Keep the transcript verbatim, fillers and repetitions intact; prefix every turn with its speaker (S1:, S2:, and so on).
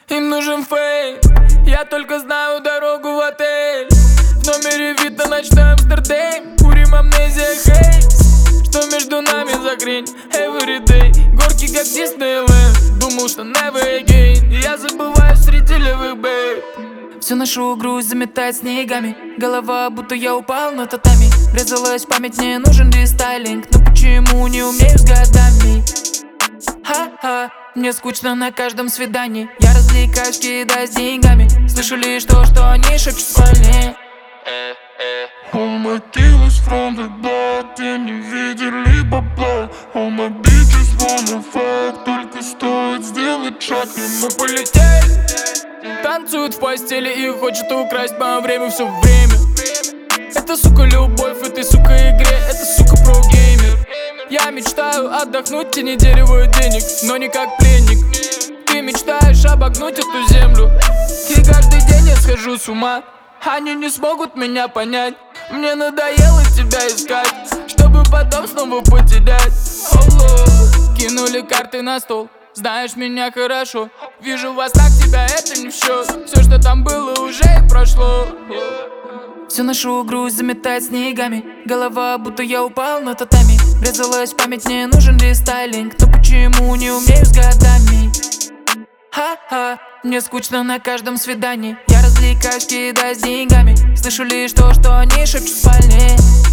S1: Им нужен фейм, я только знаю дорогу в отель. В номере вид на ночной Амстердам. Курим амнезия хейс. Что между нами за хрень? Everyday, горки как Диснейленд. Думал, что never again. Я забываю среди левых бейб. Всю нашу грусть заметает снегами. Голова, будто я упал на татами. Врезалась в память, мне нужен рестайлинг. Но почему не умею с годами? Ха-ха, мне скучно на каждом свидании. Я развлекаюсь, кидаюсь деньгами. Слышу лишь то, что они шепчут в спальне.
S2: All my killers from the block, те не видели бабла. All my bitches wanna fuck, только стоит сделать шаг, и мы
S1: полетели. Танцуют в постели и хочет украсть мое время все время. Это, сука, любовь в этой, сука, игре. Это, сука, про-геймер. Я мечтаю отдохнуть и не дерево денег, но не как пленник. Ты мечтаешь обогнуть эту землю, и каждый день я схожу с ума. Они не смогут меня понять. Мне надоело тебя искать, чтобы потом снова потерять. Hello. Кинули карты на стол, знаешь меня хорошо. Вижу вас так, тебя это не в счет. Все, что там было, уже и прошло. Всю нашу грусть заметает снегами. Голова, будто я упал на татами. Врезалась в память, мне нужен рестайлинг. Но почему не умею с годами? Ха-ха, мне скучно на каждом свидании. Я развлекаюсь, кидаюсь деньгами. Слышу лишь то, что они шепчут в спальне.